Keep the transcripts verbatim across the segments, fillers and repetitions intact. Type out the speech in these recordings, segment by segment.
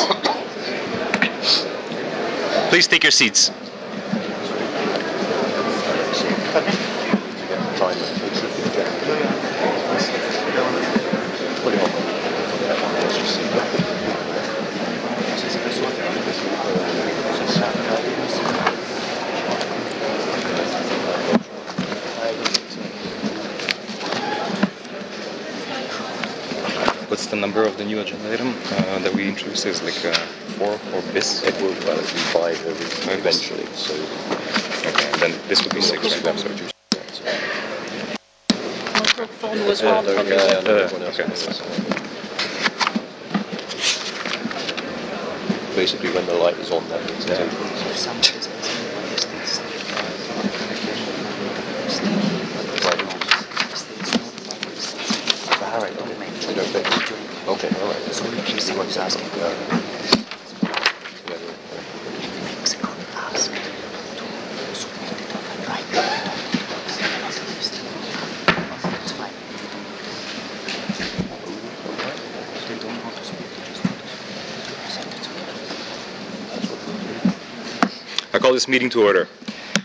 please. Please take your seats. What's the number of the new agenda item uh, that we introduced? Is like uh, four or bis? It will well, it'll be five eventually. So okay, and then this would be six. Right? I'm sorry. Microphone was uh, on. no, yeah, no, Uh, everyone else okay. was. Basically, when the light is on, that means it's open. So. You don't think? Okay, all right. So we keep someone's asking. Yeah. Mexico asked to submit it on the right. That's fine. If they don't want to speak, they just want to present it. I call this meeting to order.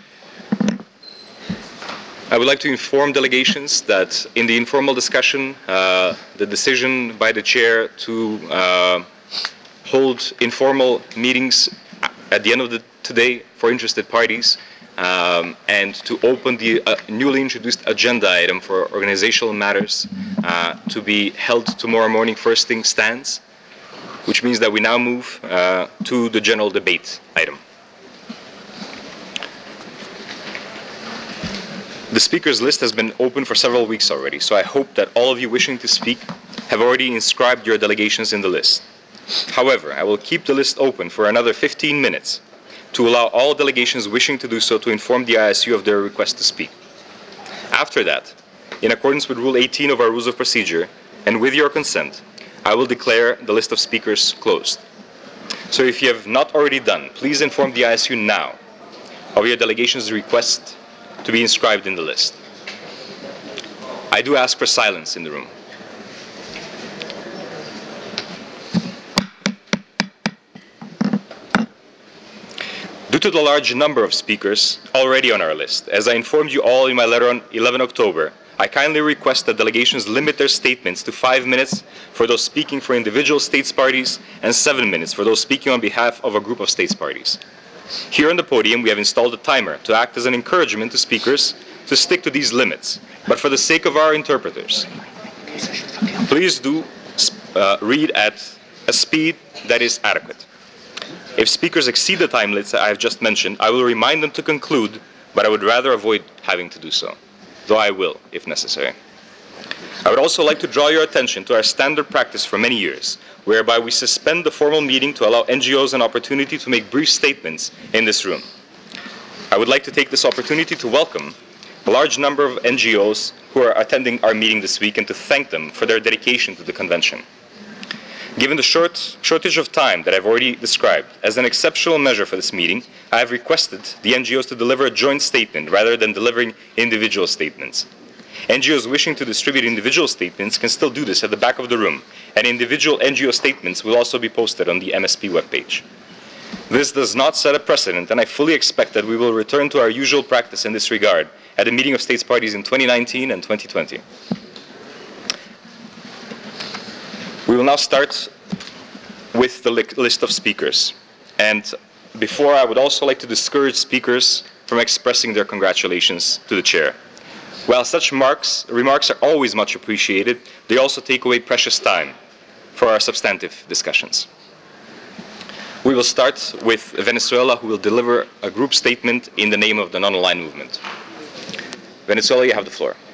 I would like to inform delegations that in the informal discussion, uh, the decision by the chair to uh, hold informal meetings at the end of the today for interested parties um, and to open the uh, newly introduced agenda item for organizational matters uh, to be held tomorrow morning first thing stands, which means that we now move uh, to the general debate item. The speakers list has been open for several weeks already, so I hope that all of you wishing to speak have already inscribed your delegations in the list. However, I will keep the list open for another fifteen minutes to allow all delegations wishing to do so to inform the I S U of their request to speak. After that, in accordance with Rule eighteen of our Rules of Procedure, and with your consent, I will declare the list of speakers closed. So if you have not already done, please inform the I S U now of your delegation's request to be inscribed in the list. I do ask for silence in the room. Due to the large number of speakers already on our list, as I informed you all in my letter on eleventh October, I kindly request that delegations limit their statements to five minutes for those speaking for individual states parties and seven minutes for those speaking on behalf of a group of states parties. Here on the podium, we have installed a timer to act as an encouragement to speakers to stick to these limits. But for the sake of our interpreters, please do uh, read at a speed that is adequate. If speakers exceed the time limits that I have just mentioned, I will remind them to conclude, but I would rather avoid having to do so, though I will, if necessary. I would also like to draw your attention to our standard practice for many years, whereby we suspend the formal meeting to allow N G Os an opportunity to make brief statements in this room. I would like to take this opportunity to welcome a large number of N G Os who are attending our meeting this week and to thank them for their dedication to the convention. Given the short, shortage of time that I've already described, as an exceptional measure for this meeting, I have requested the N G Os to deliver a joint statement rather than delivering individual statements. N G Os wishing to distribute individual statements can still do this at the back of the room, and individual N G O statements will also be posted on the M S P webpage. This does not set a precedent, and I fully expect that we will return to our usual practice in this regard at the meeting of states parties in twenty nineteen and twenty twenty. We will now start with the list of speakers. And before, I would also like to discourage speakers from expressing their congratulations to the chair. While such marks, remarks are always much appreciated, they also take away precious time for our substantive discussions. We will start with Venezuela, who will deliver a group statement in the name of the non-aligned movement. Venezuela, you have the floor.